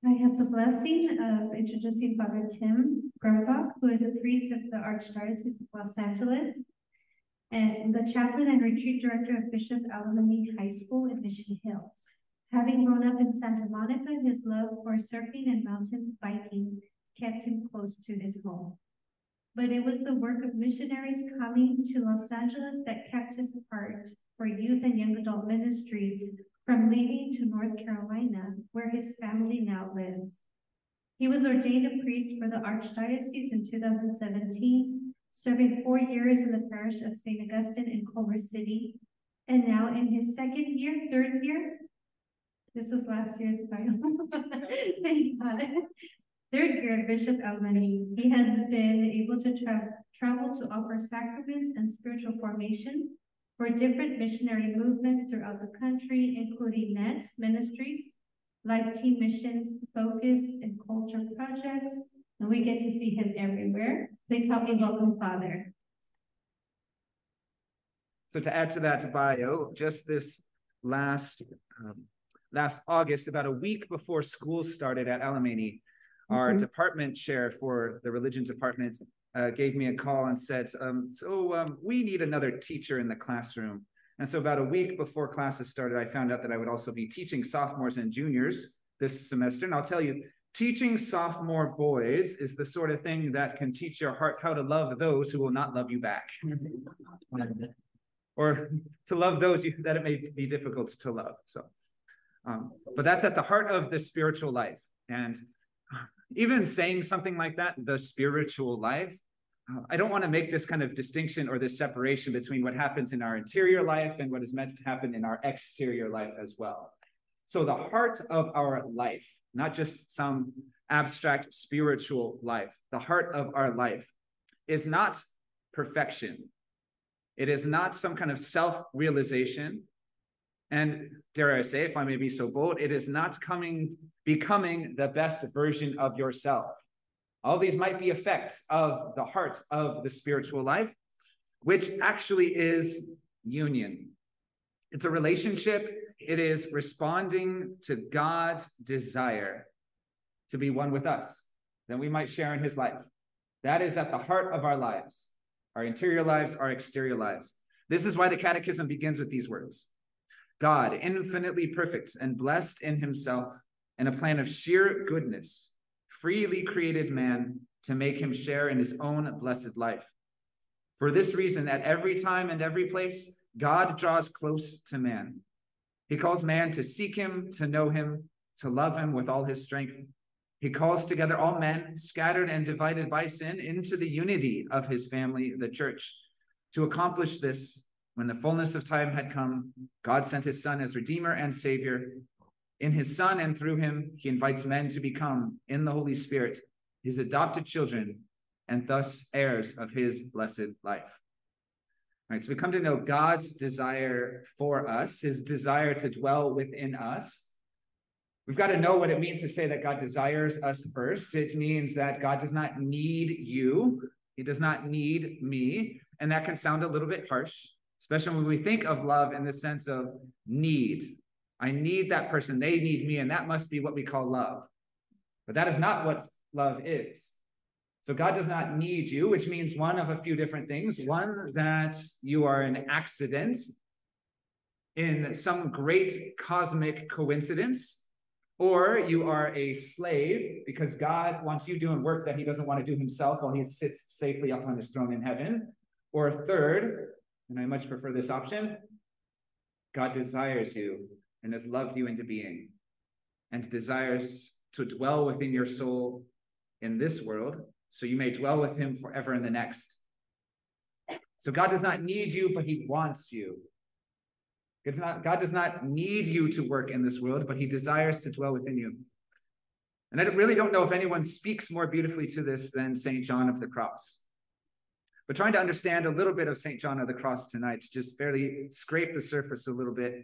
I have the blessing of introducing Father Tim Grumbach, who is a priest of the Archdiocese of Los Angeles and the chaplain and retreat director of Bishop Alameda High School in Mission Hills. Having grown up in Santa Monica, his love for surfing and mountain biking kept him close to his home. But it was the work of missionaries coming to Los Angeles that kept his heart for youth and young adult ministry from leaving to North Carolina, where his family now lives. He was ordained a priest for the Archdiocese in 2017, serving 4 years in the parish of St. Augustine in Culver City, and now in his third year, this was last year's final, thank God. Third year, Bishop Almani, he has been able to travel to offer sacraments and spiritual formation for different missionary movements throughout the country, including NET Ministries, Life Team Missions, Focus, and Culture Projects. And we get to see him everywhere. Please help me welcome Father. So to add to that bio, just this last August, about a week before school started at Alameda, our department chair for the religion department gave me a call and said, we need another teacher in the classroom. And so about a week before classes started, I found out that I would also be teaching sophomores and juniors this semester. And I'll tell you, teaching sophomore boys is the sort of thing that can teach your heart how to love those who will not love you back. Or to love those that it may be difficult to love. So, but that's at the heart of the spiritual life. And even saying something like that, the spiritual life, I don't want to make this kind of distinction or this separation between what happens in our interior life and what is meant to happen in our exterior life as well. So the heart of our life, not just some abstract spiritual life, the heart of our life is not perfection. It is not some kind of self-realization. And dare I say, if I may be so bold, it is not becoming the best version of yourself. All these might be effects of the heart of the spiritual life, which actually is union. It's a relationship. It is responding to God's desire to be one with us, that we might share in his life. That is at the heart of our lives, our interior lives, our exterior lives. This is why the Catechism begins with these words. God, infinitely perfect and blessed in himself, in a plan of sheer goodness, freely created man to make him share in his own blessed life. For this reason, at every time and every place, God draws close to man. He calls man to seek him, to know him, to love him with all his strength. He calls together all men, scattered and divided by sin, into the unity of his family, the church. To accomplish this, when the fullness of time had come, God sent his Son as Redeemer and Savior. In his Son and through him, he invites men to become, in the Holy Spirit, his adopted children, and thus heirs of his blessed life. All right, so we come to know God's desire for us, his desire to dwell within us. We've got to know what it means to say that God desires us first. It means that God does not need you. He does not need me. And that can sound a little bit harsh, especially when we think of love in the sense of need. I need that person. They need me. And that must be what we call love. But that is not what love is. So God does not need you, which means one of a few different things. One, that you are an accident in some great cosmic coincidence, or you are a slave because God wants you doing work that he doesn't want to do himself while he sits safely up on his throne in heaven. Or third, and I much prefer this option, God desires you and has loved you into being and desires to dwell within your soul in this world so you may dwell with him forever in the next. So God does not need you, but he wants you. God does not need you to work in this world, but he desires to dwell within you. And I really don't know if anyone speaks more beautifully to this than St. John of the Cross. But trying to understand a little bit of St. John of the Cross tonight, to just barely scrape the surface a little bit,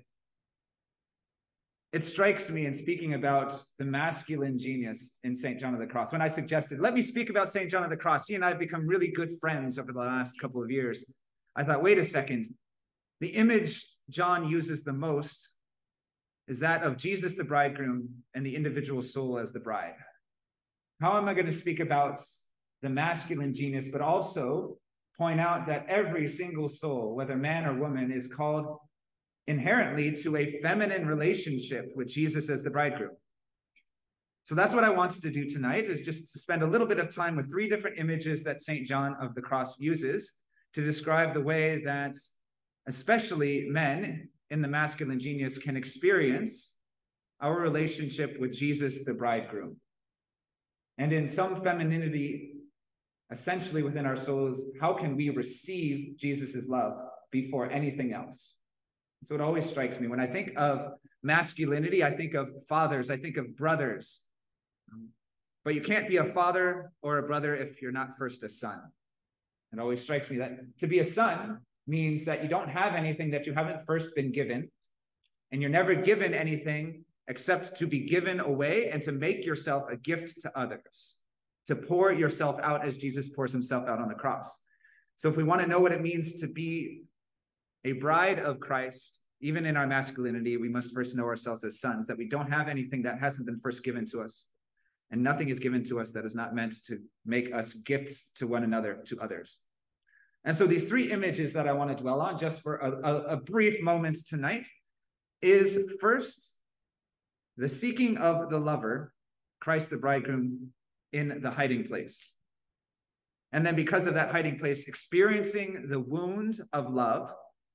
it strikes me in speaking about the masculine genius in St. John of the Cross. When I suggested, let me speak about St. John of the Cross, he and I have become really good friends over the last couple of years. I thought, wait a second, the image John uses the most is that of Jesus, the bridegroom, and the individual soul as the bride. How am I going to speak about the masculine genius, but also point out that every single soul, whether man or woman, is called inherently to a feminine relationship with Jesus as the bridegroom? So that's what I wanted to do tonight, is just to spend a little bit of time with 3 different images that St. John of the Cross uses to describe the way that especially men in the masculine genius can experience our relationship with Jesus, the bridegroom. And in some femininity, essentially within our souls, how can we receive Jesus's love before anything else? So it always strikes me when I think of masculinity, I think of fathers, I think of brothers. But you can't be a father or a brother if you're not first a son. It always strikes me that to be a son means that you don't have anything that you haven't first been given, and you're never given anything except to be given away and to make yourself a gift to others, to pour yourself out as Jesus pours himself out on the cross. So if we want to know what it means to be a bride of Christ, even in our masculinity, we must first know ourselves as sons, that we don't have anything that hasn't been first given to us, and nothing is given to us that is not meant to make us gifts to one another, to others. And so these 3 images that I want to dwell on just for a brief moment tonight is first, the seeking of the lover, Christ the bridegroom, in the hiding place. And then because of that hiding place, experiencing the wound of love.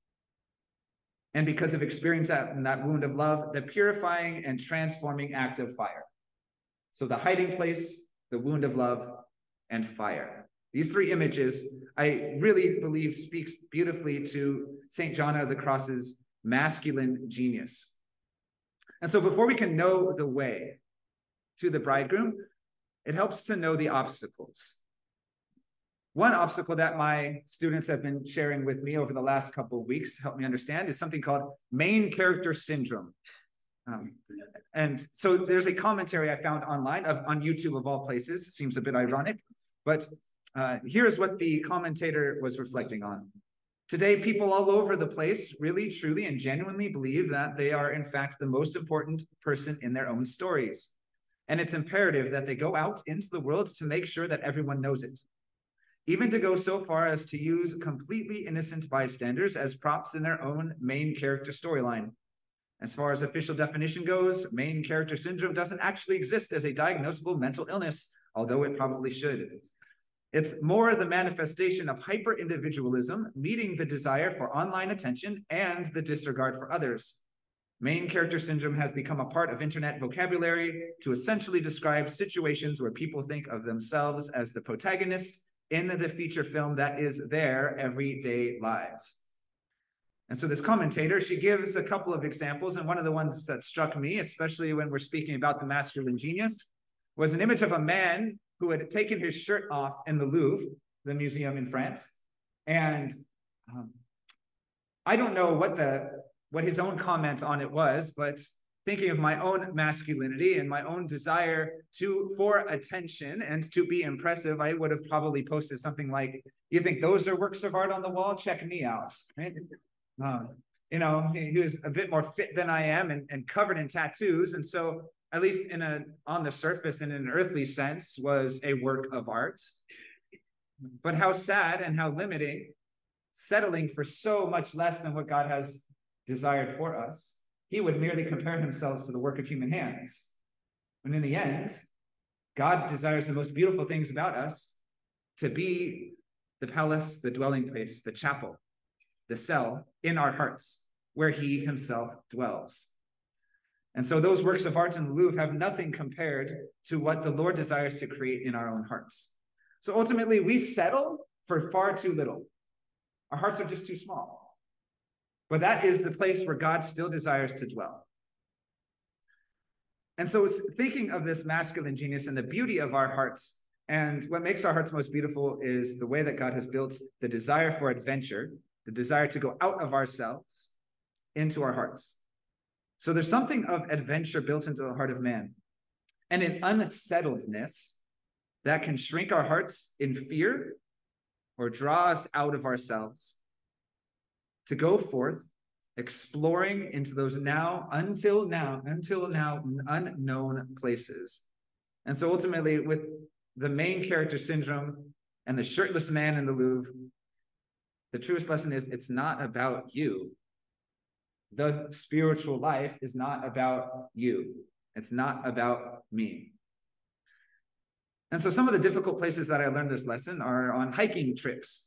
And because of experiencing that wound of love, the purifying and transforming act of fire. So the hiding place, the wound of love, and fire. These 3 images, I really believe, speaks beautifully to St. John of the Cross's masculine genius. And so before we can know the way to the bridegroom, it helps to know the obstacles. One obstacle that my students have been sharing with me over the last couple of weeks to help me understand is something called main character syndrome. And so there's a commentary I found online on YouTube of all places. It seems a bit ironic, but here's what the commentator was reflecting on. Today, people all over the place really, truly, and genuinely believe that they are, in fact, the most important person in their own stories. And it's imperative that they go out into the world to make sure that everyone knows it. Even to go so far as to use completely innocent bystanders as props in their own main character storyline. As far as official definition goes, main character syndrome doesn't actually exist as a diagnosable mental illness, although it probably should. It's more the manifestation of hyper-individualism, meeting the desire for online attention and the disregard for others. Main character syndrome has become a part of internet vocabulary to essentially describe situations where people think of themselves as the protagonist in the feature film that is their everyday lives. And so this commentator, she gives a couple of examples, and one of the ones that struck me, especially when we're speaking about the masculine genius, was an image of a man who had taken his shirt off in the Louvre, the museum in France. And I don't know what his own comment on it was, but thinking of my own masculinity and my own desire for attention and to be impressive, I would have probably posted something like, "You think those are works of art on the wall? Check me out." Right? You know, he was a bit more fit than I am and covered in tattoos. And so at least on the surface, in an earthly sense, was a work of art. But how sad and how limiting, settling for so much less than what God has desired for us. He would merely compare himself to the work of human hands. When in the end, God desires the most beautiful things about us to be the palace, the dwelling place, the chapel, the cell in our hearts, where he himself dwells. And so those works of art in the Louvre have nothing compared to what the Lord desires to create in our own hearts. So ultimately, we settle for far too little. Our hearts are just too small. But that is the place where God still desires to dwell. And so thinking of this masculine genius and the beauty of our hearts, and what makes our hearts most beautiful is the way that God has built the desire for adventure, the desire to go out of ourselves into our hearts. So there's something of adventure built into the heart of man, and an unsettledness that can shrink our hearts in fear or draw us out of ourselves to go forth exploring into those until now unknown places. And so ultimately, with the main character syndrome and the shirtless man in the Louvre, the truest lesson is it's not about you. The spiritual life is not about you. It's not about me. And so some of the difficult places that I learned this lesson are on hiking trips.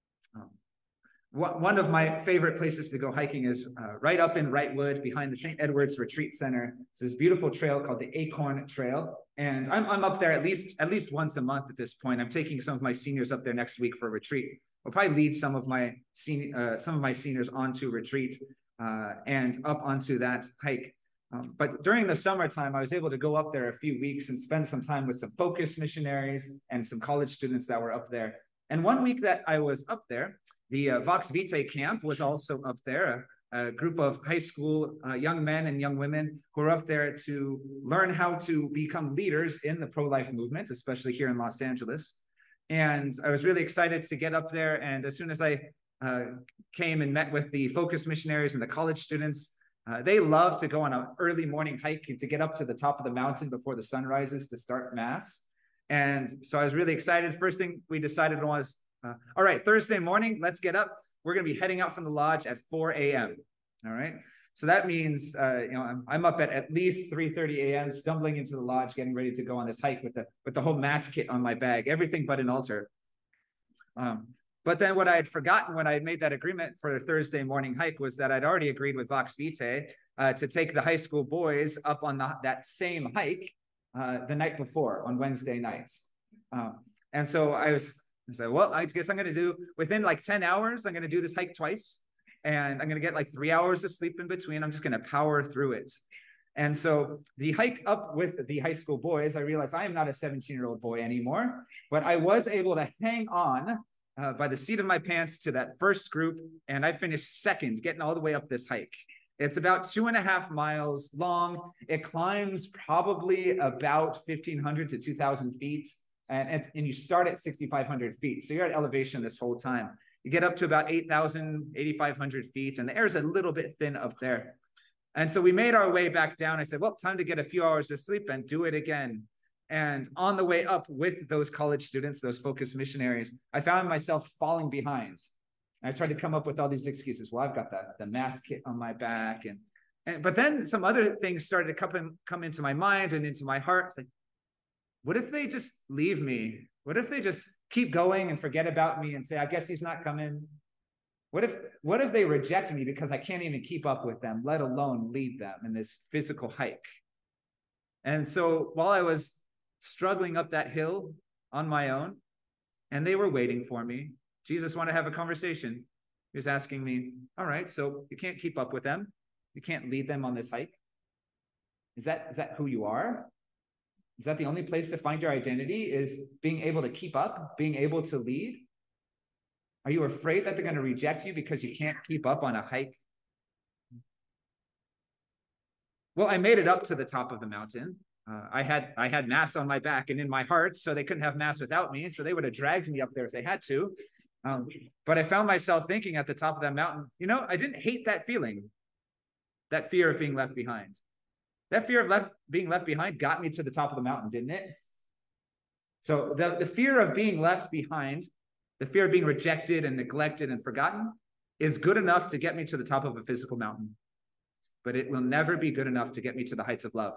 One of my favorite places to go hiking is right up in Wrightwood behind the St. Edward's Retreat Center. It's this beautiful trail called the Acorn Trail. And I'm up there at least once a month at this point. I'm taking some of my seniors up there next week for a retreat. I'll probably lead some of my seniors onto retreat and up onto that hike. But during the summertime, I was able to go up there a few weeks and spend some time with some Focus missionaries and some college students that were up there. And one week that I was up there, the Vox Vitae camp was also up there, a group of high school young men and young women who were up there to learn how to become leaders in the pro-life movement, especially here in Los Angeles. And I was really excited to get up there. And as soon as I came and met with the Focus missionaries and the college students, they love to go on an early morning hike and to get up to the top of the mountain before the sun rises to start Mass. And so I was really excited. First thing we decided was, all right, Thursday morning, let's get up. We're going to be heading out from the lodge at 4 a.m. All right. So that means, I'm up at least 3:30 a.m., stumbling into the lodge, getting ready to go on this hike with the whole Mass kit on my bag, everything but an altar. But then what I had forgotten when I had made that agreement for a Thursday morning hike was that I'd already agreed with Vox Vitae to take the high school boys up on that same hike the night before on Wednesday nights. And so I said, well, I guess I'm going to do within like 10 hours, I'm going to do this hike twice. And I'm going to get like 3 hours of sleep in between. I'm just going to power through it. And so the hike up with the high school boys, I realized I am not a 17-year-old boy anymore, but I was able to hang on by the seat of my pants to that first group. And I finished second, getting all the way up this hike. It's about 2.5 miles long. It climbs probably about 1,500 to 2,000 feet. And you start at 6,500 feet. So you're at elevation this whole time. You get up to about 8,000, 8,500 feet, and the air is a little bit thin up there. And so we made our way back down. I said, well, time to get a few hours of sleep and do it again. And on the way up with those college students, those Focus missionaries, I found myself falling behind. And I tried to come up with all these excuses. Well, I've got the Mass kit on my back. But then some other things started to come into my mind and into my heart. It's like, what if they just leave me? What if they just keep going and forget about me and say, I guess he's not coming? What if they reject me because I can't even keep up with them, let alone lead them in this physical hike? And so while I was struggling up that hill on my own, and they were waiting for me, Jesus wanted to have a conversation. He was asking me, all right, so you can't keep up with them. You can't lead them on this hike. Is that who you are? Is that the only place to find your identity, is being able to keep up, being able to lead? Are you afraid that they're going to reject you because you can't keep up on a hike? Well, I made it up to the top of the mountain. I had Mass on my back and in my heart, so they couldn't have Mass without me. So they would have dragged me up there if they had to. But I found myself thinking at the top of that mountain, I didn't hate that feeling, that fear of being left behind. That fear of being left behind got me to the top of the mountain, didn't it? So the fear of being left behind, the fear of being rejected and neglected and forgotten, is good enough to get me to the top of a physical mountain. But it will never be good enough to get me to the heights of love.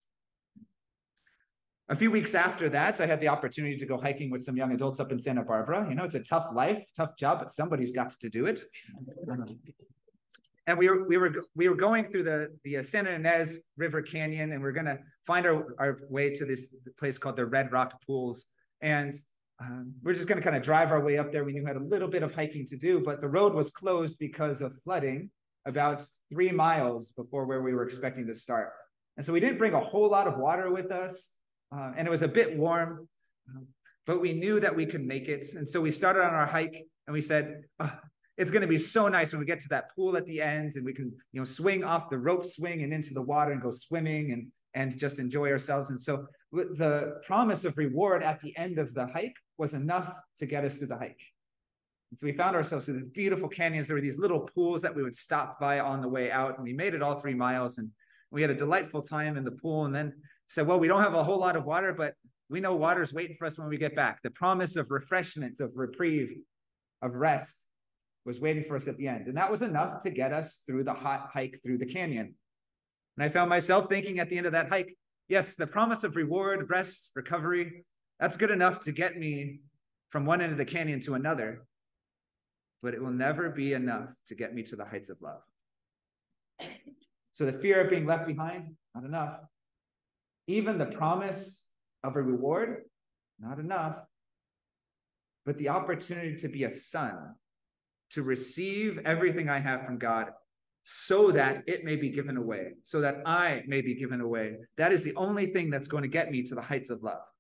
A few weeks after that, I had the opportunity to go hiking with some young adults up in Santa Barbara. It's a tough life, tough job, but somebody's got to do it. And we were going through the Santa Ynez River Canyon, and we're going to find our way to this place called the Red Rock Pools. And we're just going to kind of drive our way up there. We knew we had a little bit of hiking to do, but the road was closed because of flooding about 3 miles before where we were expecting to start. And so we didn't bring a whole lot of water with us, and it was a bit warm, but we knew that we could make it. And so we started on our hike, and we said, it's going to be so nice when we get to that pool at the end and we can, swing off the rope swing and into the water and go swimming and just enjoy ourselves. And so the promise of reward at the end of the hike was enough to get us through the hike. So we found ourselves in these beautiful canyons. There were these little pools that we would stop by on the way out, and we made it all 3 miles, and we had a delightful time in the pool. And then said, well, we don't have a whole lot of water, but we know water's waiting for us when we get back. The promise of refreshment, of reprieve, of rest was waiting for us at the end. And that was enough to get us through the hot hike through the canyon. And I found myself thinking at the end of that hike, yes, the promise of reward, rest, recovery, that's good enough to get me from one end of the canyon to another, but it will never be enough to get me to the heights of love. So the fear of being left behind, not enough. Even the promise of a reward, not enough. But the opportunity to be a son, to receive everything I have from God so that it may be given away, so that I may be given away. That is the only thing that's going to get me to the heights of love.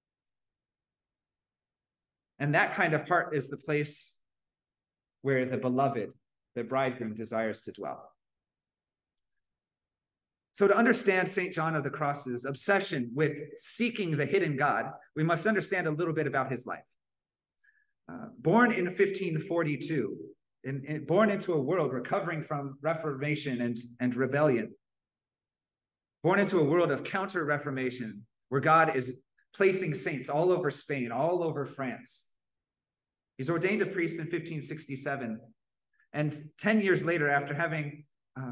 And that kind of heart is the place where the beloved, the bridegroom, desires to dwell. So to understand St. John of the Cross's obsession with seeking the hidden God, we must understand a little bit about his life. Born in 1542, born into a world recovering from Reformation and rebellion, born into a world of counter-Reformation, where God is placing saints all over Spain, all over France. He's ordained a priest in 1567, and 10 years later, after having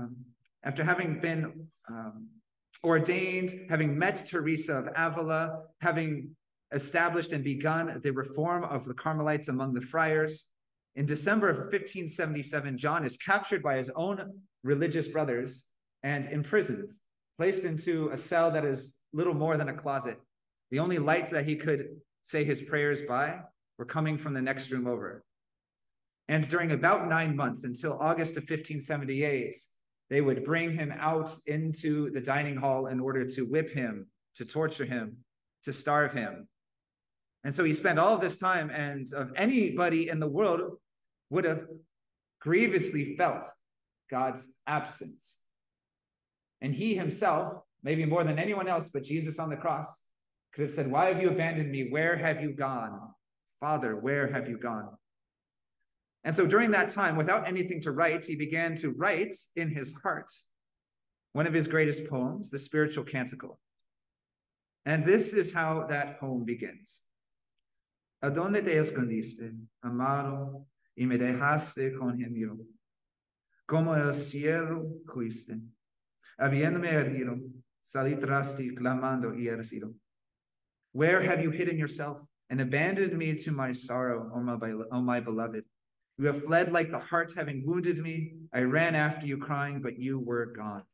been ordained, having met Teresa of Avila, having established and begun the reform of the Carmelites among the friars, in December of 1577, John is captured by his own religious brothers and imprisoned, placed into a cell that is little more than a closet. The only light that he could say his prayers by were coming from the next room over. And during about 9 months, until August of 1578, they would bring him out into the dining hall in order to whip him, to torture him, to starve him. And so he spent all of this time, and of anybody in the world would have grievously felt God's absence. And he himself, maybe more than anyone else but Jesus on the cross, could have said, "Why have you abandoned me? Where have you gone? Father, where have you gone?" And so during that time, without anything to write, he began to write in his heart one of his greatest poems, the Spiritual Canticle. And this is how that poem begins. Adonde te escondiste, amado, y me dejaste con gemido, como el cielo fuiste, habiéndome herido, salí tras ti clamando y herido. Where have you hidden yourself and abandoned me to my sorrow, O my beloved? You have fled like the hart having wounded me. I ran after you crying, but you were gone.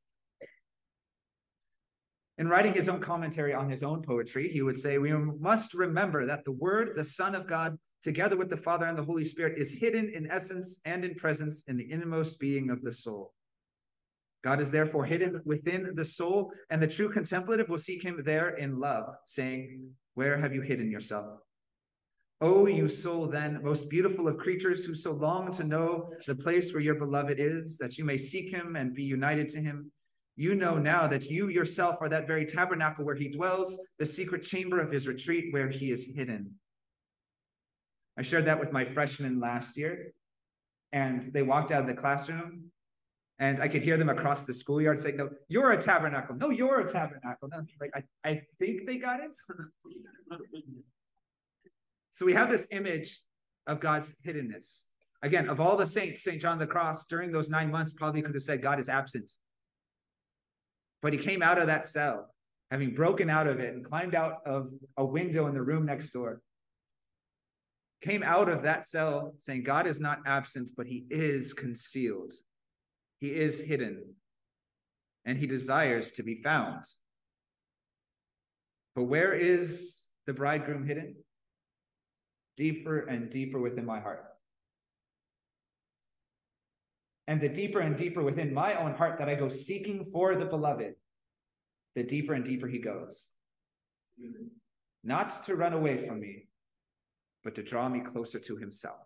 In writing his own commentary on his own poetry, he would say, we must remember that the Word, the Son of God, together with the Father and the Holy Spirit, is hidden in essence and in presence in the innermost being of the soul. God is therefore hidden within the soul, and the true contemplative will seek him there in love, saying, where have you hidden yourself? O you soul then, most beautiful of creatures, who so long to know the place where your beloved is, that you may seek him and be united to him, you know now that you yourself are that very tabernacle where he dwells, the secret chamber of his retreat where he is hidden. I shared that with my freshmen last year, and they walked out of the classroom, and I could hear them across the schoolyard say, no, you're a tabernacle. No, you're a tabernacle. No, like, I think they got it. So we have this image of God's hiddenness. Again, of all the saints, St. John of the Cross, during those 9 months, probably could have said God is absent. But he came out of that cell, having broken out of it and climbed out of a window in the room next door. Came out of that cell saying God is not absent, but he is concealed. He is hidden. And he desires to be found. But where is the bridegroom hidden? Deeper and deeper within my heart. And the deeper and deeper within my own heart that I go seeking for the beloved, the deeper and deeper he goes. Not to run away from me, but to draw me closer to himself.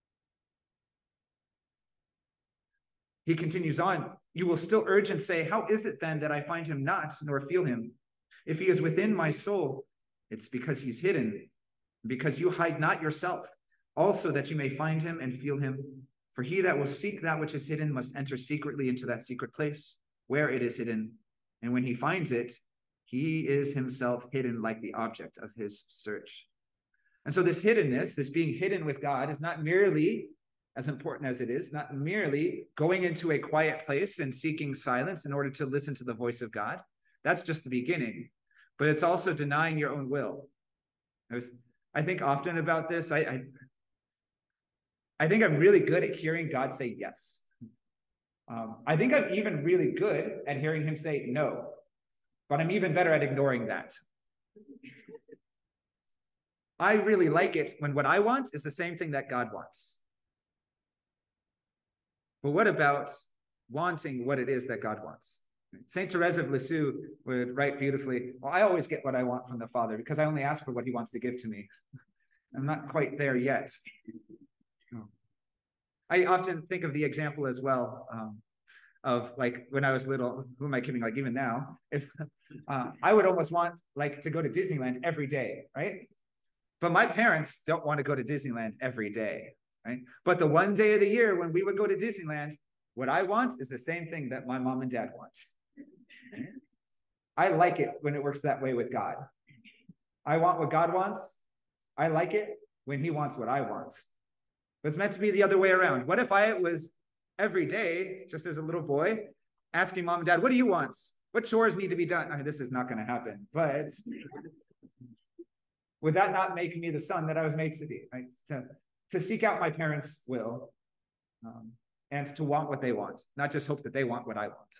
He continues on, you will still urge and say, how is it then that I find him not, nor feel him? If he is within my soul, it's because he's hidden, because you hide not yourself. also that you may find him and feel him. For he that will seek that which is hidden must enter secretly into that secret place, where it is hidden. And when he finds it, he is himself hidden like the object of his search. And so this hiddenness, this being hidden with God, is not merely, as important as it is, not merely going into a quiet place and seeking silence in order to listen to the voice of God. That's just the beginning. But it's also denying your own will. I think often about this. I think I'm really good at hearing God say yes. I think I'm even really good at hearing him say no, but I'm even better at ignoring that. I really like it when what I want is the same thing that God wants. But what about wanting what it is that God wants? Saint Teresa of Lisieux would write beautifully, well, I always get what I want from the Father because I only ask for what he wants to give to me. I'm not quite there yet. I often think of the example as well of like when I was little, who am I kidding? Like even now, if I would almost want like to go to Disneyland every day, right? But my parents don't want to go to Disneyland every day, right? But the one day of the year when we would go to Disneyland, what I want is the same thing that my mom and dad want. I like it when it works that way with God. I want what God wants. I like it when he wants what I want. But it's meant to be the other way around. What if I was every day, just as a little boy, asking mom and dad, what do you want? What chores need to be done? I mean, this is not going to happen, but would that not make me the son that I was made to be, right? To seek out my parents' will and to want what they want, not just hope that they want what I want.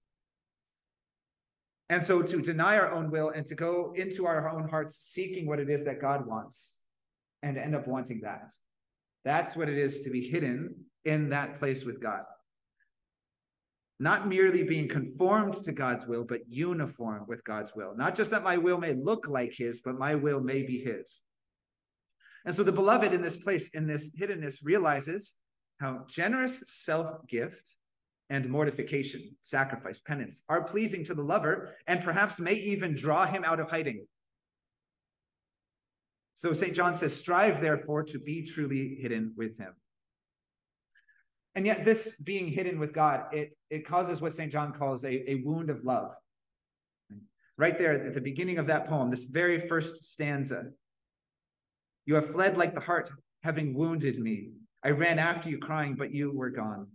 And so to deny our own will and to go into our own hearts seeking what it is that God wants and end up wanting that. That's what it is to be hidden in that place with God. Not merely being conformed to God's will, but uniform with God's will. Not just that my will may look like his, but my will may be his. And so the beloved in this place, in this hiddenness, realizes how generous self-gift and mortification, sacrifice, penance, are pleasing to the lover, and perhaps may even draw him out of hiding. So St. John says, strive therefore to be truly hidden with him. And yet this being hidden with God, it causes what St. John calls a wound of love. Right there at the beginning of that poem, this very first stanza. You have fled like the hart, having wounded me. I ran after you crying, but you were gone.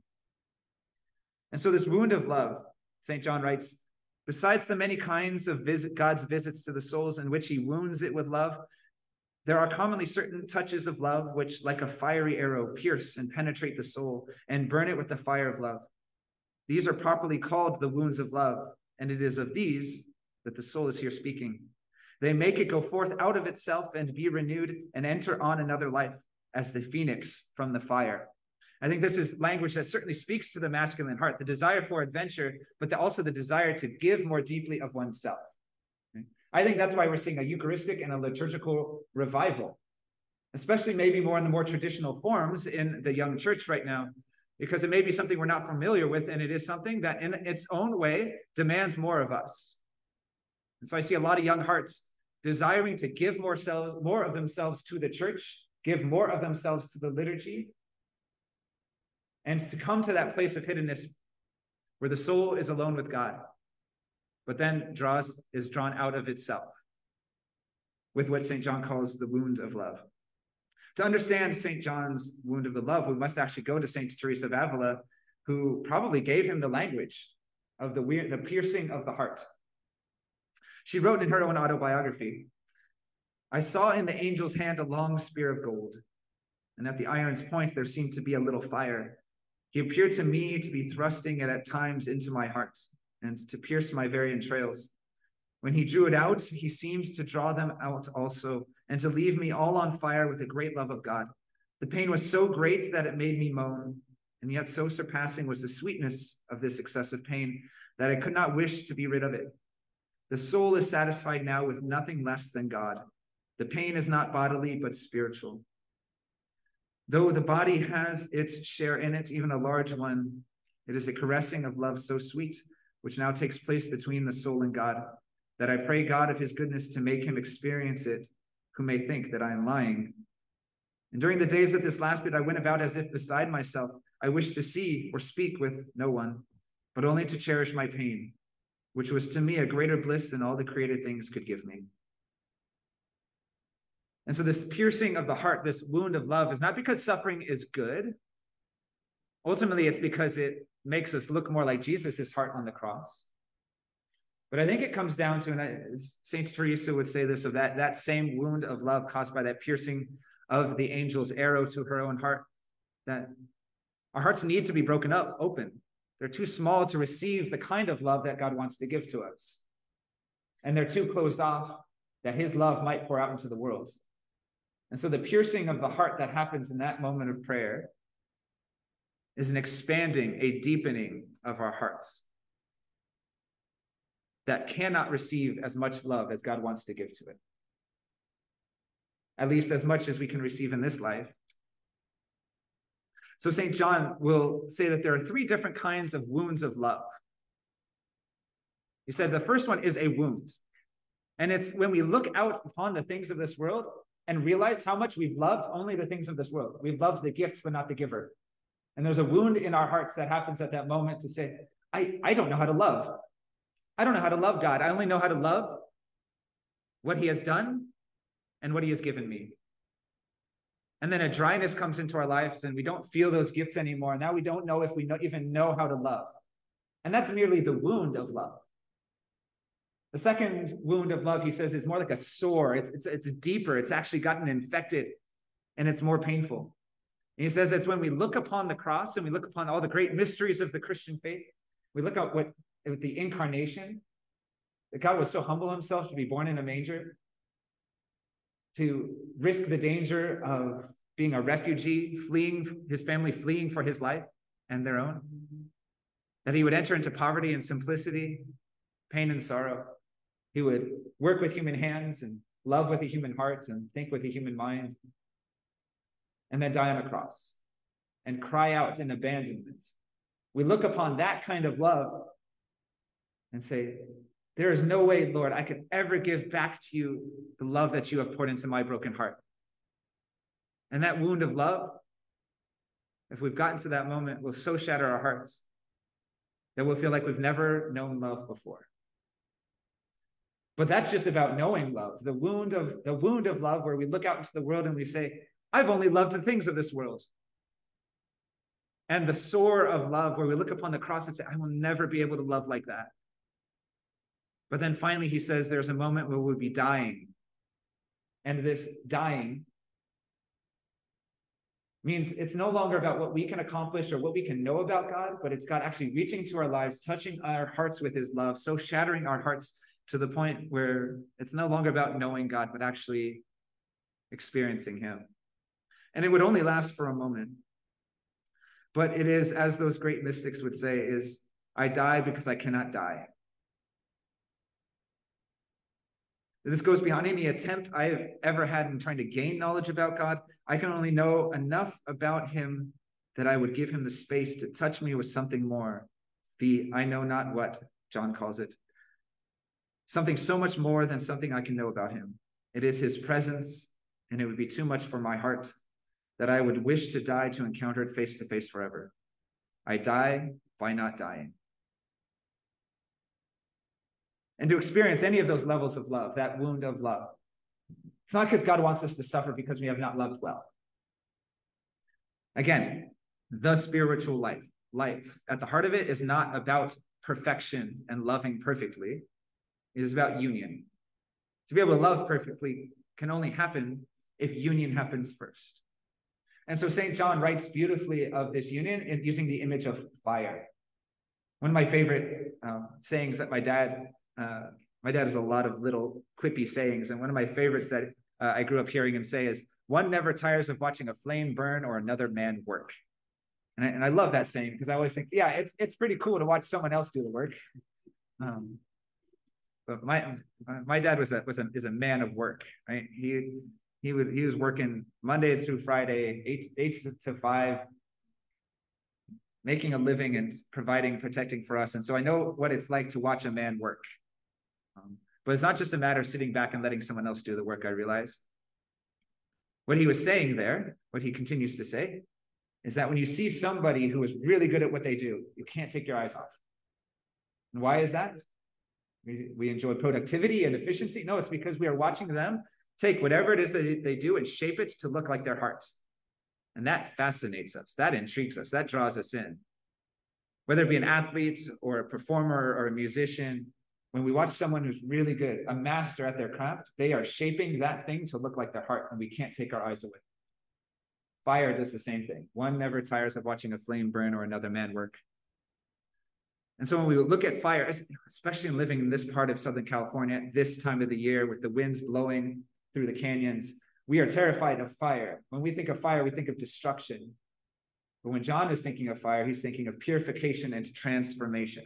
And so this wound of love, St. John writes, besides the many kinds of God's visits to the souls in which he wounds it with love, there are commonly certain touches of love which, like a fiery arrow, pierce and penetrate the soul and burn it with the fire of love. These are properly called the wounds of love, and it is of these that the soul is here speaking. They make it go forth out of itself and be renewed and enter on another life as the phoenix from the fire. I think this is language that certainly speaks to the masculine heart, the desire for adventure, but also the desire to give more deeply of oneself. I think that's why we're seeing a Eucharistic and a liturgical revival, especially maybe more in the more traditional forms in the young church right now, because it may be something we're not familiar with, and it is something that in its own way demands more of us. And so I see a lot of young hearts desiring to give more of themselves to the church, give more of themselves to the liturgy, and to come to that place of hiddenness where the soul is alone with God, but then is drawn out of itself with what St. John calls the wound of love. To understand St. John's wound of the love, we must actually go to St. Teresa of Avila, who probably gave him the language of the piercing of the heart. She wrote in her own autobiography, I saw in the angel's hand a long spear of gold, and at the iron's point there seemed to be a little fire. He appeared to me to be thrusting it at times into my heart, and to pierce my very entrails. When he drew it out, he seemed to draw them out also, and to leave me all on fire with a great love of God. The pain was so great that it made me moan, and yet so surpassing was the sweetness of this excessive pain that I could not wish to be rid of it. The soul is satisfied now with nothing less than God. The pain is not bodily, but spiritual. Though the body has its share in it, even a large one, it is a caressing of love so sweet, which now takes place between the soul and God, that I pray God of his goodness to make him experience it, who may think that I am lying. And during the days that this lasted, I went about as if beside myself. I wished to see or speak with no one, but only to cherish my pain, which was to me a greater bliss than all the created things could give me. And so this piercing of the heart, this wound of love, is not because suffering is good. Ultimately, it's because it makes us look more like Jesus' heart on the cross. But I think it comes down to, and Saint Teresa would say this, of that same wound of love caused by that piercing of the angel's arrow to her own heart, that our hearts need to be broken up, open. They're too small to receive the kind of love that God wants to give to us. And they're too closed off that his love might pour out into the world. And so the piercing of the heart that happens in that moment of prayer is an expanding, a deepening of our hearts that cannot receive as much love as God wants to give to it. At least as much as we can receive in this life. So St. John will say that there are 3 different kinds of wounds of love. He said the first one is a wound. And it's when we look out upon the things of this world and realize how much we've loved only the things of this world. We've loved the gifts, but not the giver. And there's a wound in our hearts that happens at that moment to say, I don't know how to love. I don't know how to love God. I only know how to love what he has done and what he has given me. And then a dryness comes into our lives and we don't feel those gifts anymore. Now we don't know if we even know how to love. And that's merely the wound of love. The second wound of love, he says, is more like a sore. It's deeper. It's actually gotten infected and it's more painful. And he says it's when we look upon the cross and we look upon all the great mysteries of the Christian faith, we look at with the incarnation, that God was so humble himself to be born in a manger, to risk the danger of being a refugee, his family fleeing for his life and their own, that he would enter into poverty and simplicity, pain and sorrow. He would work with human hands and love with a human heart and think with a human mind, and then die on a cross and cry out in abandonment. We look upon that kind of love and say, there is no way, Lord, I could ever give back to you the love that you have poured into my broken heart. And that wound of love, if we've gotten to that moment, will so shatter our hearts that we'll feel like we've never known love before. But that's just about knowing love. The wound of love, where we look out into the world and we say, I've only loved the things of this world. And the sore of love, where we look upon the cross and say, I will never be able to love like that. But then finally, he says there's a moment where we'll be dying. And this dying means it's no longer about what we can accomplish or what we can know about God, but it's God actually reaching to our lives, touching our hearts with his love, so shattering our hearts to the point where it's no longer about knowing God, but actually experiencing him. And it would only last for a moment. But it is, as those great mystics would say, is I die because I cannot die. This goes beyond any attempt I have ever had in trying to gain knowledge about God. I can only know enough about him that I would give him the space to touch me with something more. The I know not what, John calls it. Something so much more than something I can know about him. It is his presence, and it would be too much for my heart that I would wish to die to encounter it face to face forever. I die by not dying. And to experience any of those levels of love, that wound of love, it's not because God wants us to suffer because we have not loved well. Again, the spiritual life at the heart of it is not about perfection and loving perfectly. It is about union. To be able to love perfectly can only happen if union happens first. And so St. John writes beautifully of this union in using the image of fire. One of my favorite sayings that my dad has a lot of little quippy sayings, and one of my favorites that I grew up hearing him say is, one never tires of watching a flame burn or another man work. And I love that saying because I always think, yeah, it's pretty cool to watch someone else do the work. But my dad is a man of work, right? He was working Monday through Friday, 8 to 5, making a living and protecting for us. And so I know what it's like to watch a man work. But it's not just a matter of sitting back and letting someone else do the work, I realize. What he was saying there, what he continues to say, is that when you see somebody who is really good at what they do, you can't take your eyes off. And why is that? We enjoy productivity and efficiency? No, it's because we are watching them take whatever it is that they do and shape it to look like their hearts. And that fascinates us, that intrigues us, that draws us in. Whether it be an athlete or a performer or a musician, when we watch someone who's really good, a master at their craft, they are shaping that thing to look like their heart, and we can't take our eyes away. Fire does the same thing. One never tires of watching a flame burn or another man work. And so when we look at fire, especially in living in this part of Southern California, this time of the year with the winds blowing through the canyons, we are terrified of fire. When we think of fire, we think of destruction. But when John is thinking of fire, he's thinking of purification and transformation.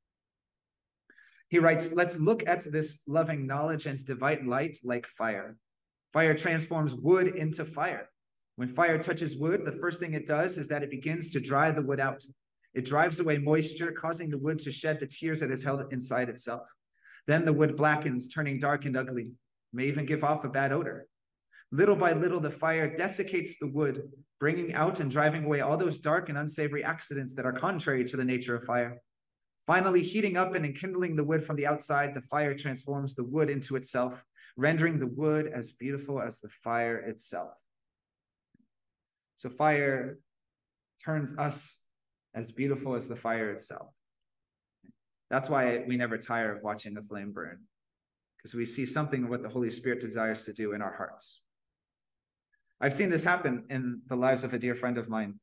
He writes, let's look at this loving knowledge and divine light like fire. Fire transforms wood into fire. When fire touches wood, the first thing it does is that it begins to dry the wood out. It drives away moisture, causing the wood to shed the tears that is held inside itself. Then the wood blackens, turning dark and ugly, may even give off a bad odor. Little by little, the fire desiccates the wood, bringing out and driving away all those dark and unsavory accidents that are contrary to the nature of fire. Finally, heating up and enkindling the wood from the outside, the fire transforms the wood into itself, rendering the wood as beautiful as the fire itself. So fire turns us as beautiful as the fire itself. That's why we never tire of watching a flame burn, because we see something of what the Holy Spirit desires to do in our hearts. I've seen this happen in the lives of a dear friend of mine.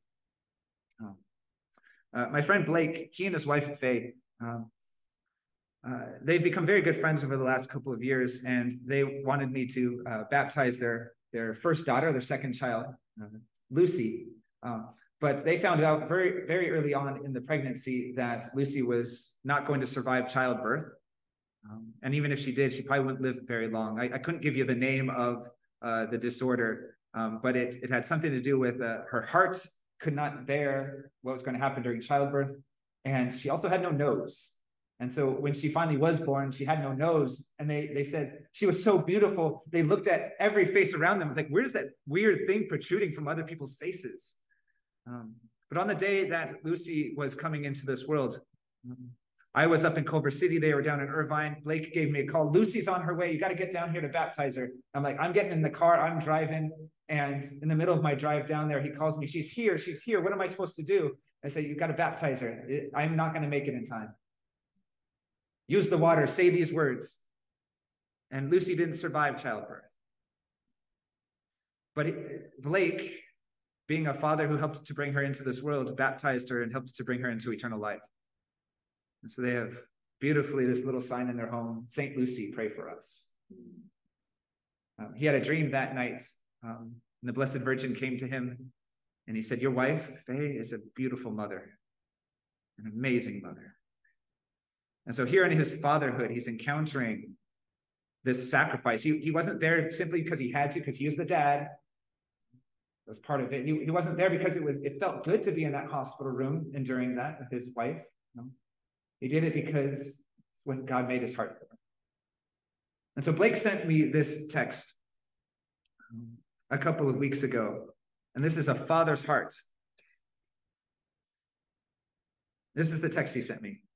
My friend Blake, he and his wife Faye, they've become very good friends over the last couple of years, and they wanted me to baptize their first daughter, their second child, Lucy. But they found out very, very early on in the pregnancy that Lucy was not going to survive childbirth. And even if she did, she probably wouldn't live very long. I couldn't give you the name of the disorder, but it had something to do with her heart could not bear what was going to happen during childbirth. And she also had no nose. And so when she finally was born, she had no nose. And they said she was so beautiful. They looked at every face around them. It's like, where's that weird thing protruding from other people's faces? But on the day that Lucy was coming into this world, I was up in Culver City. They were down in Irvine. Blake gave me a call. Lucy's on her way. You got to get down here to baptize her. I'm like, I'm getting in the car. I'm driving. And in the middle of my drive down there, he calls me. She's here. She's here. What am I supposed to do? I say, you got to baptize her. I'm not going to make it in time. Use the water. Say these words. And Lucy didn't survive childbirth. But Blake, being a father who helped to bring her into this world, baptized her and helped to bring her into eternal life. And so they have beautifully this little sign in their home, St. Lucy, pray for us. He had a dream that night, and the Blessed Virgin came to him, and he said, your wife, Faye, is a beautiful mother, an amazing mother. And so here in his fatherhood, he's encountering this sacrifice. He wasn't there simply because he had to, because he was the dad. That was part of it. He wasn't there because it felt good to be in that hospital room enduring that with his wife. No. He did it because it's what God made his heart for. And so Blake sent me this text a couple of weeks ago, and this is a father's heart. This is the text he sent me.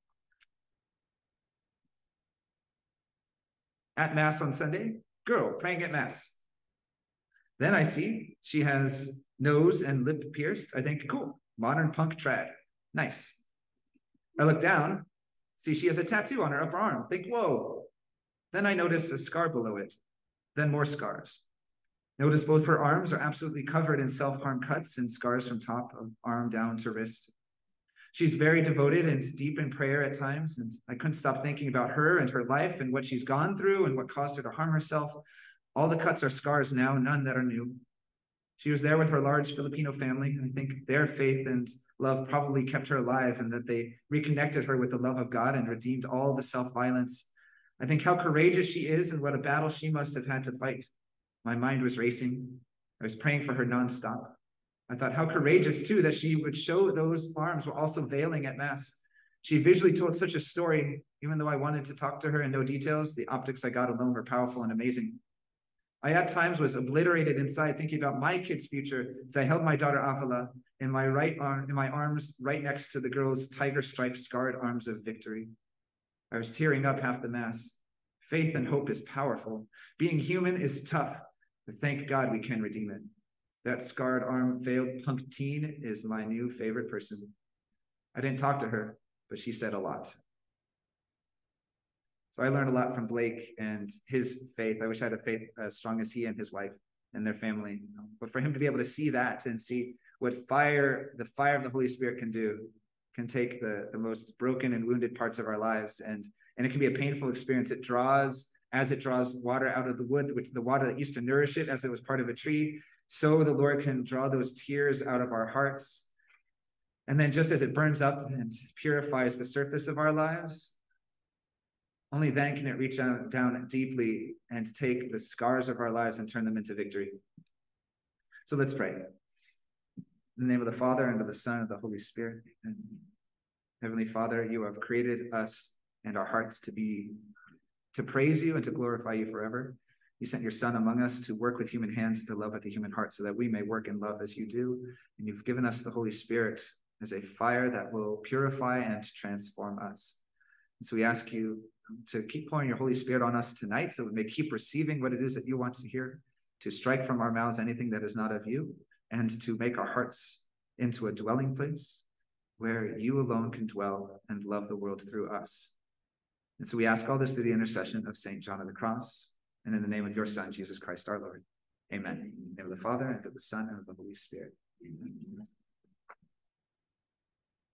At Mass on Sunday, girl praying at Mass. Then I see she has nose and lip pierced. I think, cool, modern punk trad. Nice. I look down, see she has a tattoo on her upper arm. Think, whoa. Then I notice a scar below it, then more scars. Notice both her arms are absolutely covered in self-harm cuts and scars from top of arm down to wrist. She's very devoted and deep in prayer at times, and I couldn't stop thinking about her and her life and what she's gone through and what caused her to harm herself. All the cuts are scars now, none that are new. She was there with her large Filipino family, and I think their faith and love probably kept her alive, and that they reconnected her with the love of God and redeemed all the self-violence. I think how courageous she is and what a battle she must have had to fight. My mind was racing. I was praying for her nonstop. I thought how courageous, too, that she would show those arms while also veiling at Mass. She visually told such a story, even though I wanted to talk to her in no details. The optics I got alone were powerful and amazing. I at times was obliterated inside thinking about my kid's future as I held my daughter Avila in my arms right next to the girl's tiger-striped scarred arms of victory. I was tearing up half the mass. Faith and hope is powerful. Being human is tough, but thank God we can redeem it. That scarred arm veiled punk teen is my new favorite person. I didn't talk to her, but she said a lot. So I learned a lot from Blake and his faith. I wish I had a faith as strong as he and his wife and their family. But for him to be able to see that and see what the fire of the Holy Spirit can do, can take the most broken and wounded parts of our lives. And it can be a painful experience. As it draws water out of the wood, which the water that used to nourish it as it was part of a tree, so the Lord can draw those tears out of our hearts. And then just as it burns up and purifies the surface of our lives, only then can it reach down deeply and take the scars of our lives and turn them into victory. So let's pray. In the name of the Father, and of the Son, and of the Holy Spirit. Amen. Heavenly Father, you have created us and our hearts to praise you and to glorify you forever. You sent your Son among us to work with human hands, to love with the human heart, so that we may work and love as you do. And you've given us the Holy Spirit as a fire that will purify and transform us. And so we ask you to keep pouring your Holy Spirit on us tonight, so we may keep receiving what it is that you want to hear, to strike from our mouths anything that is not of you, and to make our hearts into a dwelling place where you alone can dwell and love the world through us. And so we ask all this through the intercession of St. John of the Cross, and in the name of your Son, Jesus Christ our Lord. Amen. In the name of the Father, and of the Son, and of the Holy Spirit. Amen.